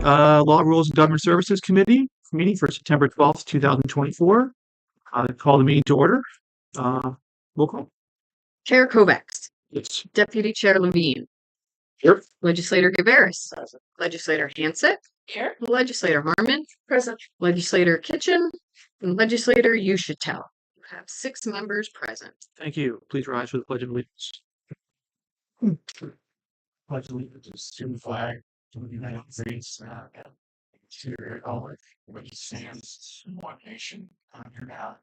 Law, Rules, and Government Services Committee meeting for September 12th, 2024. Call the meeting to order. Roll call. Chair Kovacs. Yes. Deputy Chair Levine. Here. Legislator Gaveris. Present. Legislator Hansick. Here. Legislator Harmon. Present. Legislator Kitchen. And Legislator Uschitel. You have 6 members present. Thank you. Please rise for the Pledge of Allegiance. Pledge of Allegiance to the flag of the United States of America, to the republic which stands one nation under God.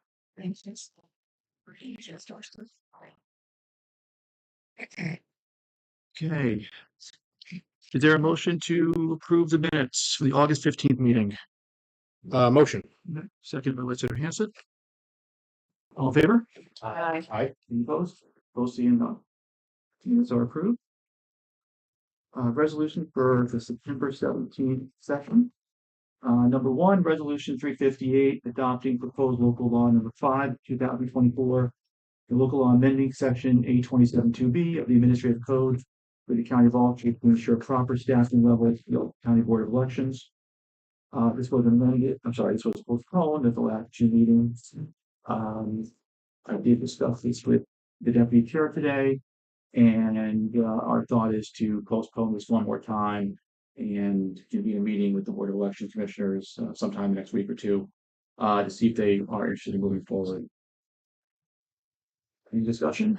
Okay. Is there a motion to approve the minutes for the August 15th meeting? Motion. Second by Legislator Hansen. All in favor? Aye. Aye. Any opposed? Opposed, seeing none. Minutes are approved. Resolution for the September 17th session. Number 1, Resolution 358, adopting proposed local law number 5, 2024, the local law amending section 827-2B of the Administrative Code for the County of Aldridge to ensure proper staffing levels for the County Board of Elections. This was postponed at the last 2 meetings. I did discuss this with the deputy chair today, and our thought is to postpone this one more time and convene a meeting with the Board of Election Commissioners sometime next week or two to see if they are interested in moving forward. Any discussion?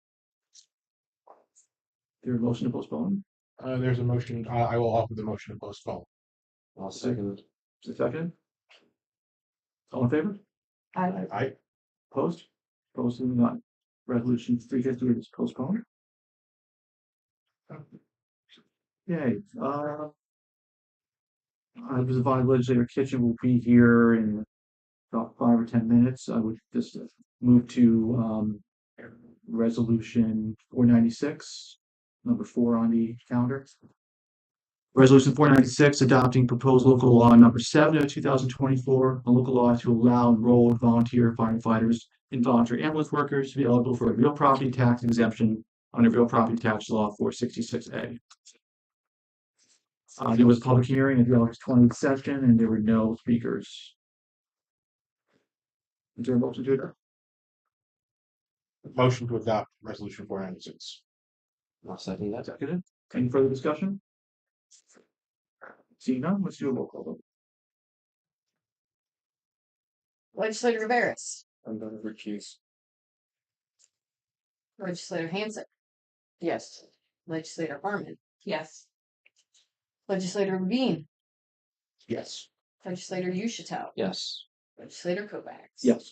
There a motion to postpone? There's a motion. I will offer the motion to postpone. I'll second. Is it second? All in favor? Aye. Aye. Opposed? Opposed, seeing none. Resolution 358 is postponed. Okay. I was advised Legislator Kitchen will be here in about 5 or 10 minutes. I would just move to Resolution 496, number 4 on the calendar. Resolution 496, adopting proposed local law number 7 of 2024, a local law to allow enrolled volunteer firefighters and volunteer ambulance workers to be eligible for a real property tax exemption under real property tax law 466A. There was a public hearing at the August 20th session, and there were no speakers. Is there a motion to adopt? Motion to adopt resolution 496. I'll second that. Seconded. Any further discussion? Seeing none, let's do a roll call vote. Legislator Gaveris. I'm going to recuse. Legislator Hansick. Yes. Legislator Harmon. Yes. Legislator Levine. Yes. Legislator Uschitel. Yes. Legislator Kovacs. Yes.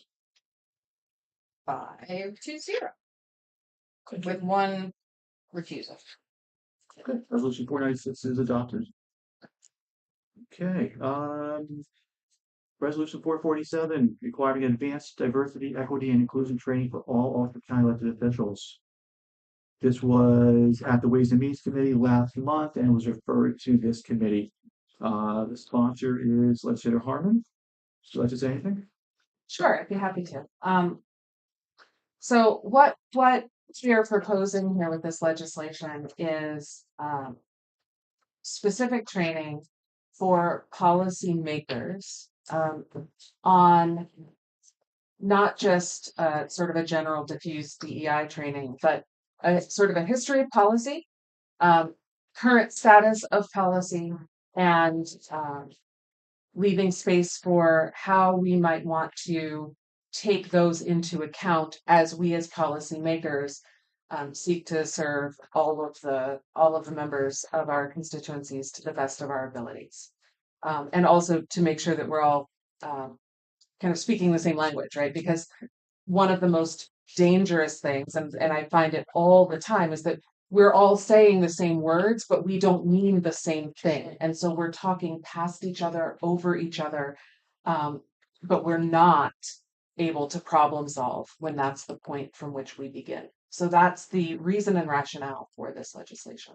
5-0. With 1 recusal. Okay, resolution 496 is adopted. Okay, resolution 447, requiring advanced diversity, equity, and inclusion training for all Aldridge County elected officials. This was at the Ways and Means Committee last month and was referred to this committee. The sponsor is Legislator Harmon. Would you like to say anything? Sure, I'd be happy to. So what we are proposing here with this legislation is specific training for policy makers on not just sort of a general diffuse DEI training, but a sort of a history of policy, current status of policy, and leaving space for how we might want to take those into account as we as policymakers seek to serve all of the members of our constituencies to the best of our abilities, and also to make sure that we're all kind of speaking the same language, right? Because one of the most dangerous things, and I find it all the time, is that we're all saying the same words, but we don't mean the same thing. And so we're talking past each other, over each other, but we're not able to problem solve when that's the point from which we begin. So that's the reason and rationale for this legislation.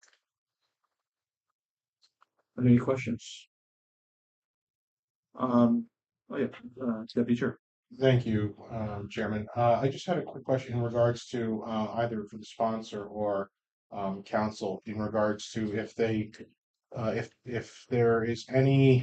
Any questions? Deputy Chair. Thank you, Chairman. I just had a quick question in regards to either for the sponsor or council in regards to if they if there is any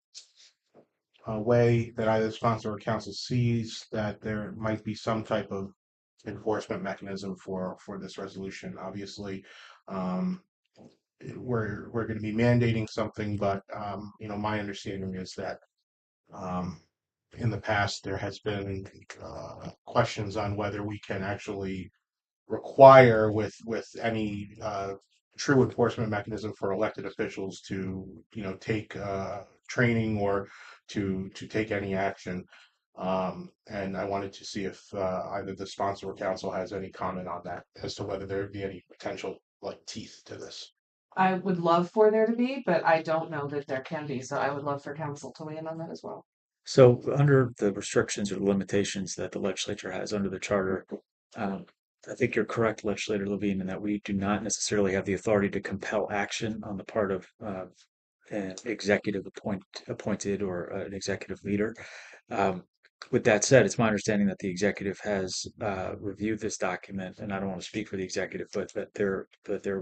way that either the sponsor or council sees that there might be some type of enforcement mechanism for this resolution. Obviously, um, we're going to be mandating something, but my understanding is that um, in the past there has been questions on whether we can actually require with any true enforcement mechanism for elected officials to take training or to take any action. And I wanted to see if either the sponsor or council has any comment on that as to whether there would be any potential like teeth to this. I would love for there to be, but I don't know that there can be, so I would love for council to weigh in on that as well. So under the restrictions or limitations that the legislature has under the charter, um, I think you're correct, Legislator Levine, in that we do not necessarily have the authority to compel action on the part of an executive appointed or an executive leader. Um, with that said, it's my understanding that the executive has reviewed this document, and I don't want to speak for the executive, but that they're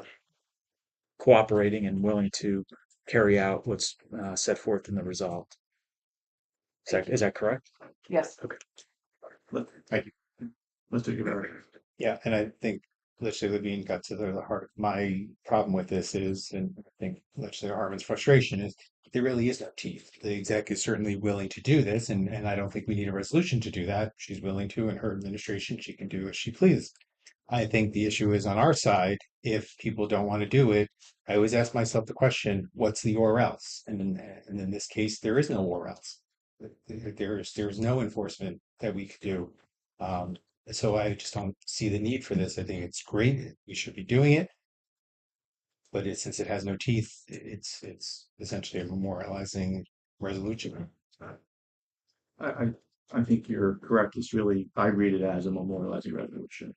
cooperating and willing to carry out what's set forth in the resolve. Is that correct? Yes. Thank you. Let's take it back. Yeah, and I think Legislator Levine got to the heart of my problem with this is, and I think Legislator Harmon's frustration is there really is no teeth. The exec is certainly willing to do this, and I don't think we need a resolution to do that. She's willing to, in her administration, she can do as she pleases. I think the issue is on our side. If people don't want to do it, I always ask myself the question, what's the or else? And in this case, there is no or else. There's no enforcement that we could do. So I just don't see the need for this. I think it's great. We should be doing it. But since it has no teeth, it's essentially a memorializing resolution. I, I think you're correct. It's really, I read it as a memorializing resolution.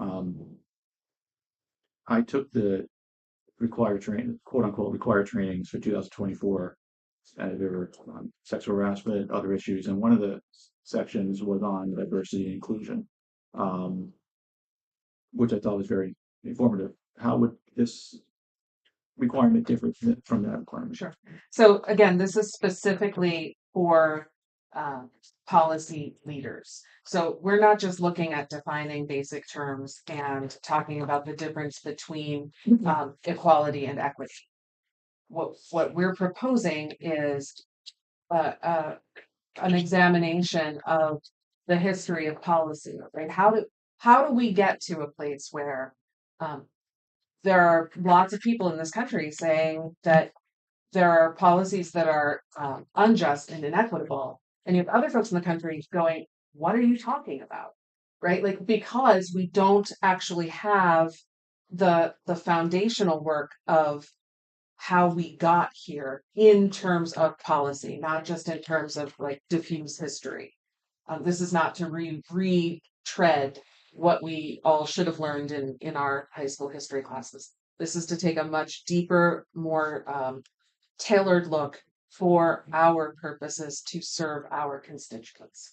I took the required training, quote unquote, required trainings for 2024. And there were sexual harassment, other issues, and one of the sections was on diversity and inclusion, um, which I thought was very informative. How would this requirement differ from that requirement? Sure. So again, this is specifically for policy leaders. So we're not just looking at defining basic terms and talking about the difference between equality and equity. What we're proposing is an examination of the history of policy, right? How do we get to a place where there are lots of people in this country saying that there are policies that are unjust and inequitable, and you have other folks in the country going, "What are you talking about?" Right? Like, because we don't actually have the foundational work of how we got here in terms of policy, not just in terms of like diffuse history. This is not to retread what we all should have learned in our high school history classes. This is to take a much deeper, more tailored look for our purposes to serve our constituents.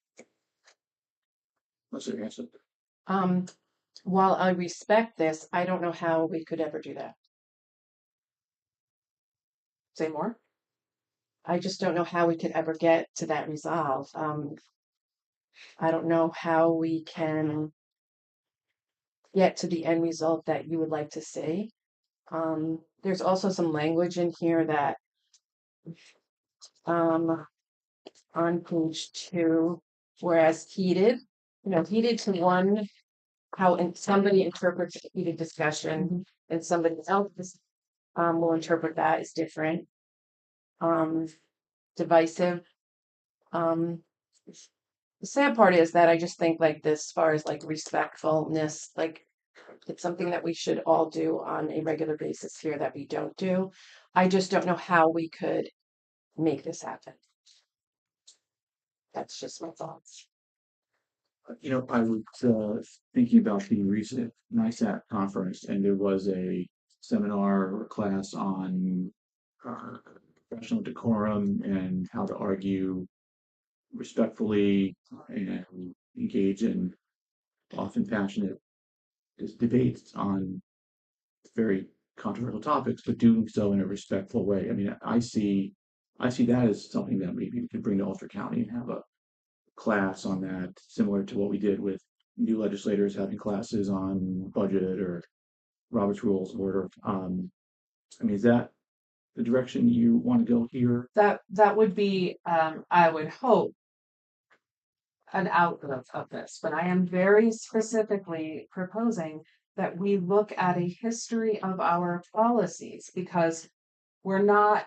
What's your answer? While I respect this, I don't know how we could ever do that. Say more. I just don't know how we could ever get to that resolve. I don't know how we can get to the end result that you would like to see. There's also some language in here that on page 2, whereas heated to one, how somebody interprets a heated discussion and somebody else will interpret that as different. Divisive. The sad part is that I just think like this, as far as like respectfulness, like it's something that we should all do on a regular basis here that we don't do. I just don't know how we could make this happen. That's just my thoughts. I was thinking about the recent NISAT conference, and there was a seminar or class on professional decorum and how to argue respectfully and engage in often passionate debates on very controversial topics, but doing so in a respectful way. I mean, I see that as something that maybe we could bring to Ulster County and have a class on that, similar to what we did with new legislators having classes on budget or Robert's Rules of Order. I mean, is that the direction you want to go here? That would be, I would hope, an outgrowth of this, but I am very specifically proposing that we look at a history of our policies because we're not,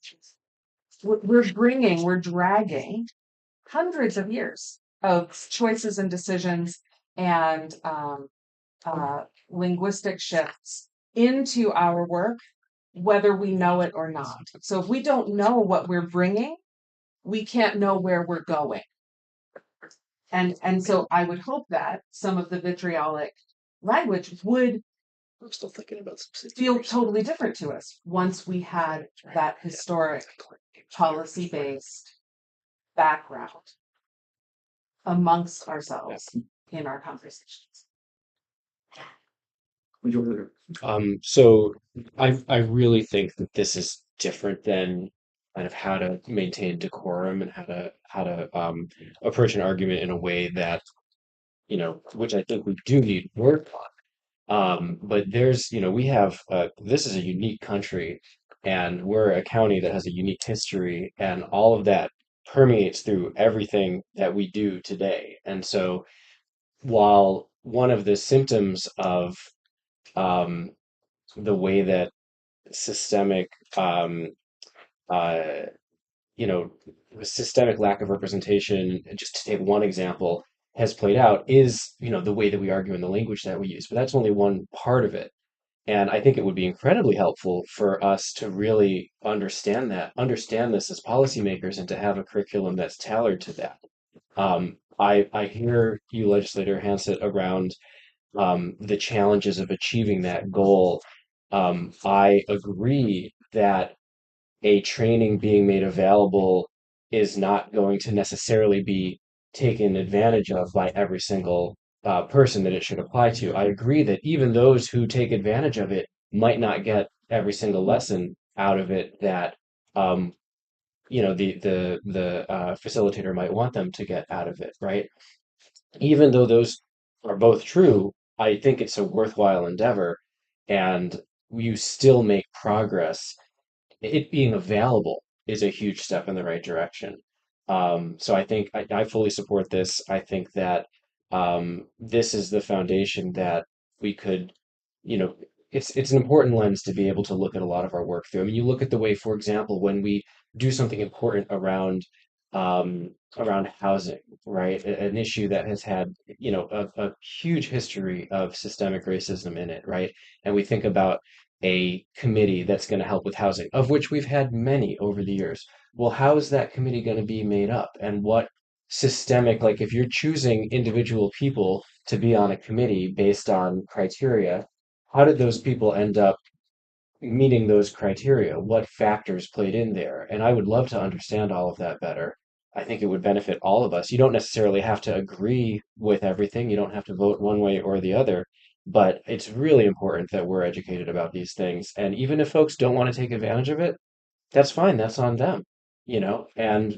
we're dragging hundreds of years of choices and decisions and linguistic shifts into our work, whether we know it or not. So if we don't know what we're bringing, we can't know where we're going. And so I would hope that some of the vitriolic language would I'm still thinking about feel totally different to us once we had that historic policy-based background amongst ourselves in our conversations. Majority Leader. So I really think that this is different than kind of how to maintain decorum and how to approach an argument in a way that, you know, which I think we do need work on. But there's, you know, we have this is a unique country, and we're a county that has a unique history, and all of that permeates through everything that we do today. And so, while one of the symptoms of um, the way that systemic, uh, you know, the systemic lack of representation, just to take one example, has played out is, you know, the way that we argue and the language that we use. But that's only one part of it. And I think it would be incredibly helpful for us to really understand this as policymakers, and to have a curriculum that's tailored to that. I hear you, Legislator Hansett, around the challenges of achieving that goal. I agree that a training being made available is not going to necessarily be taken advantage of by every single person that it should apply to. I agree that even those who take advantage of it might not get every single lesson out of it that um, you know, the facilitator might want them to get out of it, right? Even though those are both true, I think it's a worthwhile endeavor, and you still make progress. It being available is a huge step in the right direction. So I think I fully support this. I think that this is the foundation that we could, you know, it's an important lens to be able to look at a lot of our work through. I mean, you look at the way, for example, when we do something important around housing, right? An issue that has had, you know, a huge history of systemic racism in it, right? And we think about a committee that's going to help with housing, of which we've had many over the years. Well, how is that committee going to be made up? And what systemic, like if you're choosing individual people to be on a committee based on criteria, how did those people end up meeting those criteria? What factors played in there? And I would love to understand all of that better. I think it would benefit all of us. You don't necessarily have to agree with everything. You don't have to vote one way or the other, but it's really important that we're educated about these things. And even if folks don't want to take advantage of it, that's fine. That's on them, you know? And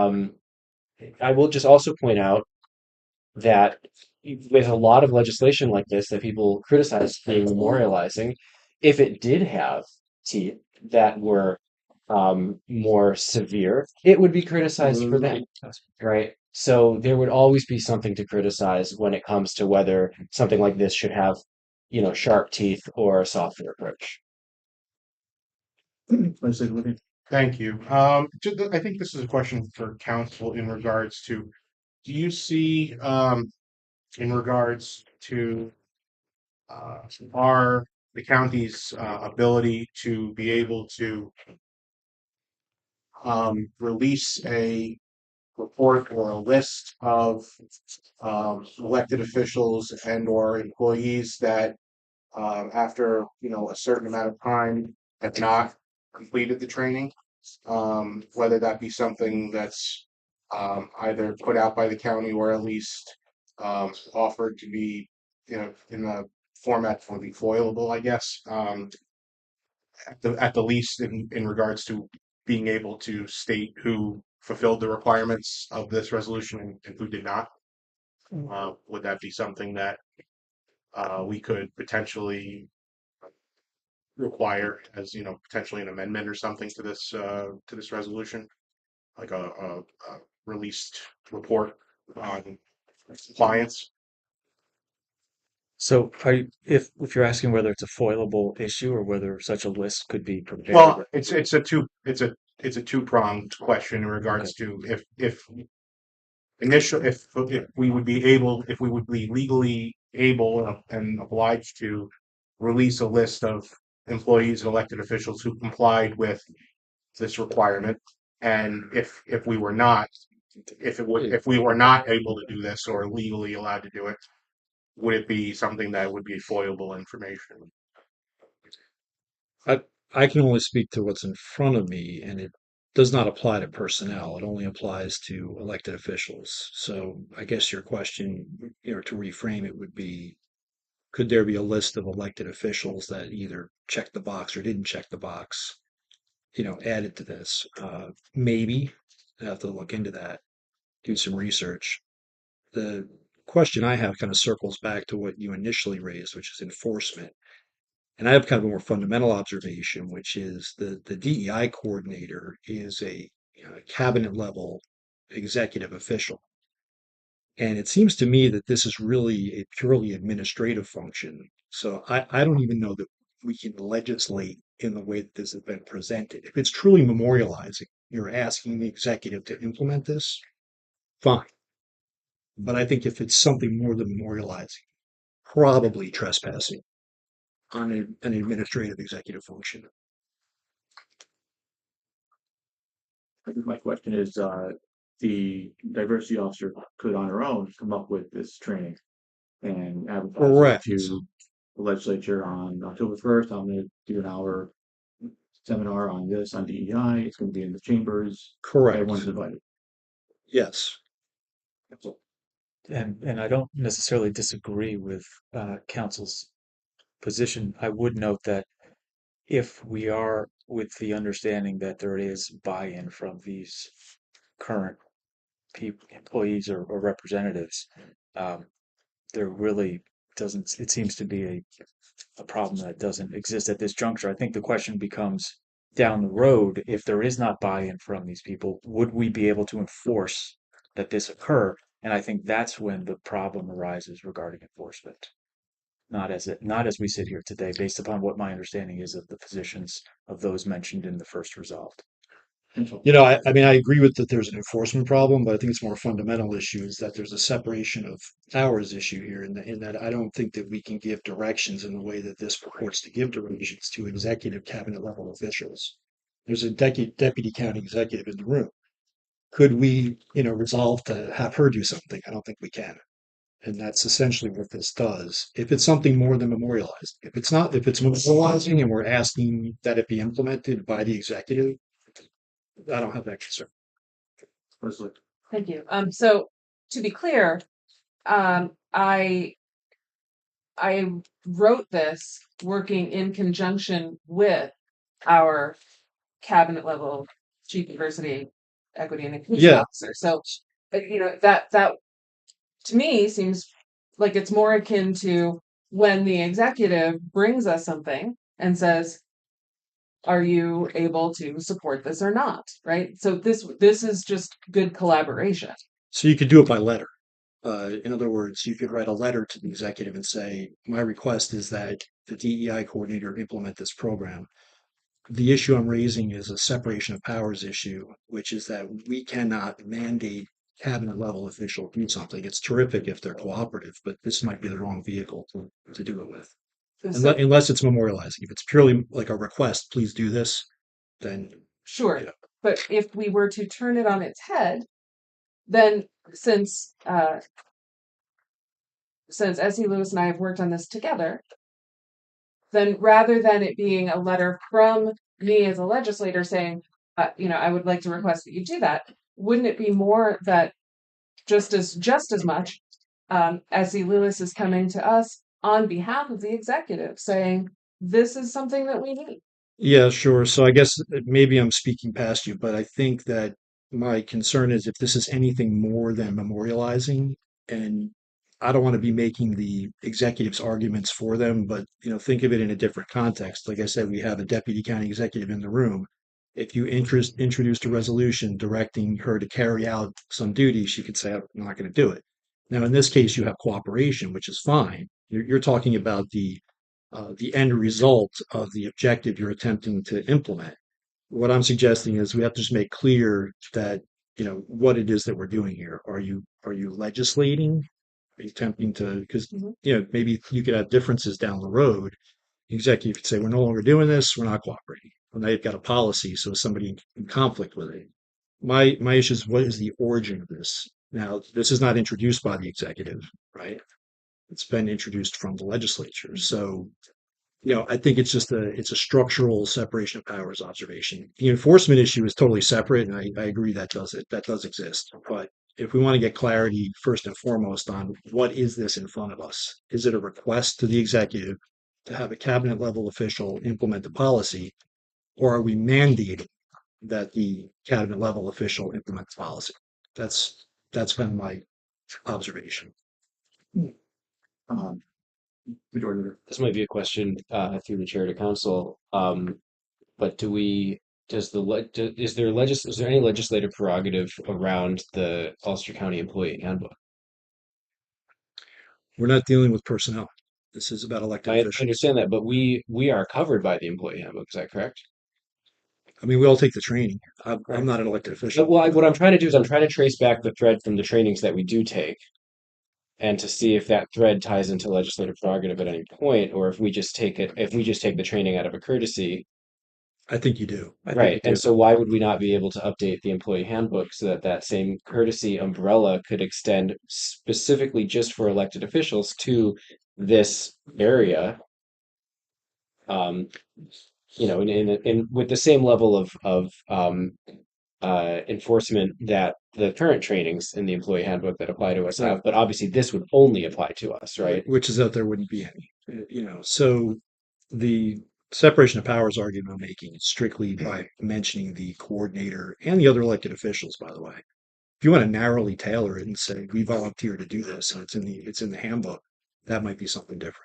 I will just also point out that with a lot of legislation like this that people criticize being memorializing, if it did have teeth that were more severe, it would be criticized for that, right? So there would always be something to criticize when it comes to whether something like this should have, you know, sharp teeth or a softer approach. Legislator Levine. Thank you. I think this is a question for council in regards to, do you see, in regards to our the county's ability to be able to release a report or a list of elected officials and or employees that after, you know, a certain amount of time have not completed the training, whether that be something that's either put out by the county or at least offered to be, you know, in a format that would be foilable, I guess. at the least in regards to being able to state who fulfilled the requirements of this resolution and who did not. Would that be something that we could potentially require as, you know, potentially an amendment or something to this resolution, like a released report on compliance? So if you're asking whether it's a foilable issue or whether such a list could be prepared. Well, it's a two-pronged question in regards to if we would be able, if we would be legally able and obliged to release a list of employees and elected officials who complied with this requirement, and if we were not, if we were not able to do this or legally allowed to do it, would it be something that would be foilable information? I can only speak to what's in front of me, and it does not apply to personnel. It only applies to elected officials. So I guess your question, to reframe it would be, could there be a list of elected officials that either checked the box or didn't check the box, added to this? Maybe. I have to look into that, do some research. The question I have kind of circles back to what you initially raised, which is enforcement. And I have kind of a more fundamental observation, which is the DEI coordinator is a cabinet level executive official. And it seems to me that this is really a purely administrative function. So I don't even know that we can legislate in the way that this has been presented. If it's truly memorializing, you're asking the executive to implement this, fine. But I think if it's something more than memorializing, probably trespassing on an administrative executive function. I think my question is, the diversity officer could on her own come up with this training and advertise it Correct. to the legislature on October 1st. I'm going to do an hour seminar on this, on DEI. It's going to be in the chambers. Correct. Everyone's invited. Yes. That's all. And I don't necessarily disagree with council's position. I would note that if we are with the understanding that there is buy-in from these current employees or representatives, there really doesn't, it seems to be a problem that doesn't exist at this juncture. I think the question becomes down the road, if there is not buy-in from these people, would we be able to enforce that this occur? And I think that's when the problem arises regarding enforcement. Not as we sit here today, based upon what my understanding is of the positions of those mentioned in the first resolved. I mean, I agree with that there's an enforcement problem, but I think it's more fundamental issue is that there's a separation of powers issue here, in that I don't think that we can give directions in the way that this purports to give directions to executive cabinet level officials. There's a deputy county executive in the room. Could we, resolve to have her do something? I don't think we can. And that's essentially what this does. If it's something more than memorialized, if it's memorializing and we're asking that it be implemented by the executive, I don't have that concern. Leslie. Thank you. So to be clear, I wrote this working in conjunction with our cabinet level chief diversity, equity, and inclusion officer. So, that to me seems like it's more akin to when the executive brings us something and says, are you able to support this or not? Right. So this is just good collaboration. So you could do it by letter. In other words, you could write a letter to the executive and say, my request is that the DEI coordinator implement this program. The issue I'm raising is a separation of powers issue, which is that we cannot mandate cabinet level official do something. It's terrific if they're cooperative, but this might be the wrong vehicle to do it with. Unless it's memorializing. If it's purely like a request, please do this, then sure. But if we were to turn it on its head, then since S.E. Lewis and I have worked on this together, then rather than it being a letter from me as a legislator saying, I would like to request that you do that, wouldn't it be more that just as much S.E. Lewis is coming to us on behalf of the executive saying, this is something that we need. Yeah, sure. So I guess maybe I'm speaking past you, but I think that my concern is if this is anything more than memorializing, and I don't want to be making the executives' arguments for them, but think of it in a different context. Like I said, we have a deputy county executive in the room. If you introduced a resolution directing her to carry out some duty, she could say, "I'm not going to do it." Now, in this case, you have cooperation, which is fine. You're talking about the end result of the objective you're attempting to implement. What I'm suggesting is we have to just make clear that what it is that we're doing here. Are you legislating? Are you attempting to? Because maybe you could have differences down the road. The executive could say we're no longer doing this. We're not cooperating. Well, now you've got a policy, so is somebody in conflict with it. My issue is what is the origin of this? Now, this is not introduced by the executive, right? It's been introduced from the legislature. So I think it's a structural separation of powers observation. The enforcement issue is totally separate, and I agree that does exist. But if we want to get clarity first and foremost on what is this in front of us, is it a request to the executive to have a cabinet level official implement the policy, or are we mandating that the cabinet level official implement the policy? That's been my observation. Um, Majority Leader. This might be a question through the chair to council. But is there any legislative prerogative around the Ulster County Employee Handbook? We're not dealing with personnel. This is about elected I officials. understand that, but we are covered by the Employee Handbook. Is that correct? I mean, we all take the training. I'm not an elected official. Well, what I'm trying to do is I'm trying to trace back the thread from the trainings that we do take, and to see if that thread ties into legislative prerogative at any point, or if we just take the training out of a courtesy. I think you do. I think Right. you And do. so why would we not be able to update the employee handbook so that that same courtesy umbrella could extend specifically just for elected officials to this area? Um, in with the same level of enforcement that the current trainings in the employee handbook that apply to us have, but obviously this would only apply to us, right? Which is that there wouldn't be any. So the separation of powers argument I'm making is strictly by mentioning the coordinator and the other elected officials, by the way. If you want to narrowly tailor it and say we volunteer to do this and it's in the handbook, that might be something different.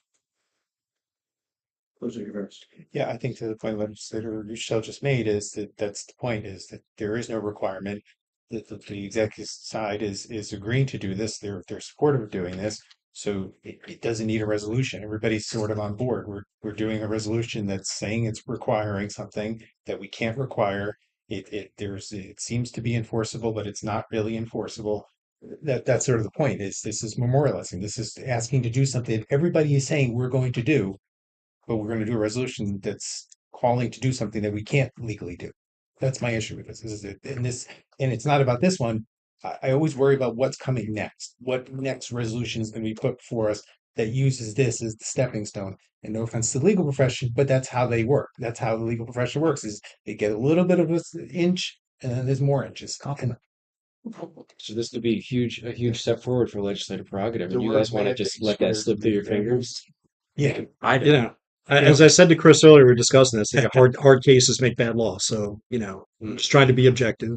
Those are your first. Yeah, I think to the point legislator Michelle just made is that's the point is that there is no requirement that the executive side is agreeing to do this. They're supportive of doing this. So it doesn't need a resolution. Everybody's sort of on board. We're doing a resolution that's saying it's requiring something that we can't require. It seems to be enforceable, but it's not really enforceable. That's sort of the point is this is memorializing. This is asking to do something that everybody is saying we're going to do, but we're going to do a resolution that's calling to do something that we can't legally do. That's my issue with this. And it's not about this one. I always worry about what's coming next. What next resolution is going to be put before us that uses this as the stepping stone. And no offense to the legal profession, but that's how they work. That's how the legal profession works. Is they get a little bit of an inch, and then there's more inches. And So this would be a huge step forward for legislative prerogative. And The you word guys want to mandate just let that scares slip through me. your fingers? yeah, As I said to Chris earlier, we are discussing this. Like hard cases make bad law. So I'm just trying to be objective.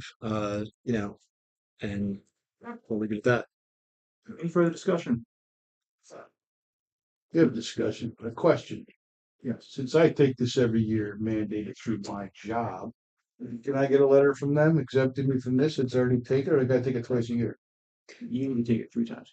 And we'll leave it at that. Any further discussion? Good discussion. A question. Yes. Since I take this every year, mandated through my job, can I get a letter from them exempting me from this? It's already taken, or I gotta take it twice a year? You need to take it 3 times.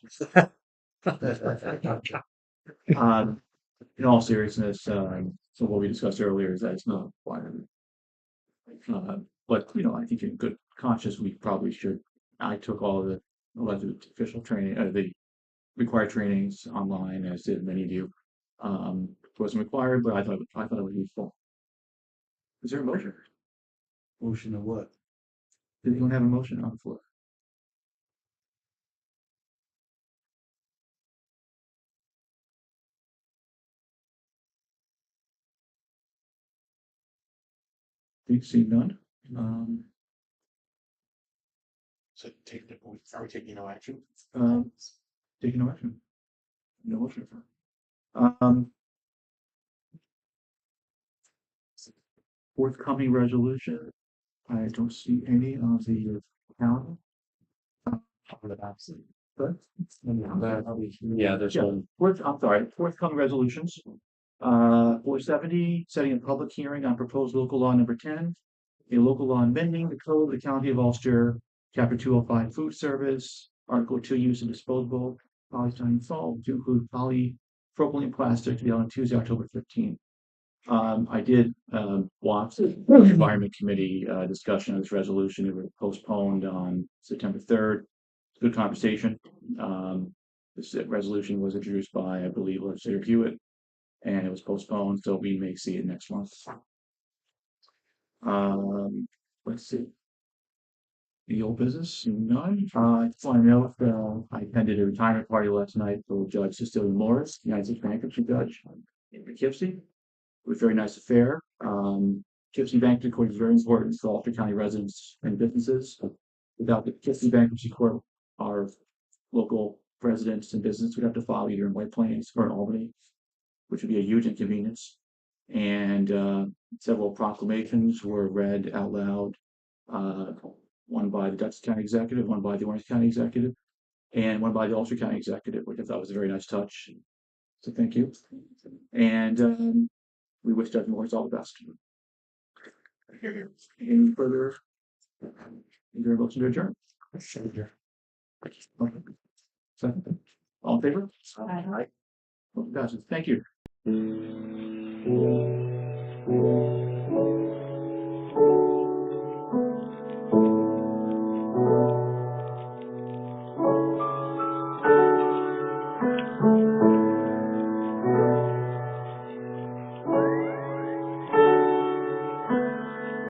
In all seriousness, so what we discussed earlier is that it's not a requirement. But I think in good conscience, we probably should. I took all the elected official training, the required trainings online, as did many of you. It wasn't required, but I thought it was useful. Is there a motion? Motion of what? Did anyone have a motion on the floor? See none. So are we taking no action? Taking no action. No motion. forthcoming resolution. I don't see any on the calendar. But Yeah, there's Yeah. one. Forthcoming resolutions. 470, setting a public hearing on proposed local law number 10, a local law amending the code of the county of Ulster, chapter 205 food service, article 2 use of disposable polystyrene salt to include polypropylene plastic to be held on Tuesday, October 15th. I did watch the environment committee discussion of this resolution. It was postponed on September 3rd. Good conversation. This resolution was introduced by, I believe, Legislator Hewitt, and it was postponed, so we may see it next month. Let's see. The old business, none. I just want to note, I attended a retirement party last night for Judge Cecilia Morris, United States bankruptcy judge in Poughkeepsie. It was a very nice affair. Poughkeepsie Bankruptcy Court is very important for Ulster County residents and businesses. Without the Poughkeepsie Bankruptcy Court, our local residents and business would have to file either in White Plains or in Albany, which would be a huge inconvenience. And several proclamations were read out loud, one by the Dutchess County Executive, one by the Orange County Executive, and one by the Ulster County Executive, which I thought was a very nice touch. So thank you. And we wish Judge Morris all the best. Any further? Is there a motion to adjourn? Second. All in favor? Aye. Motion passes. Thank you.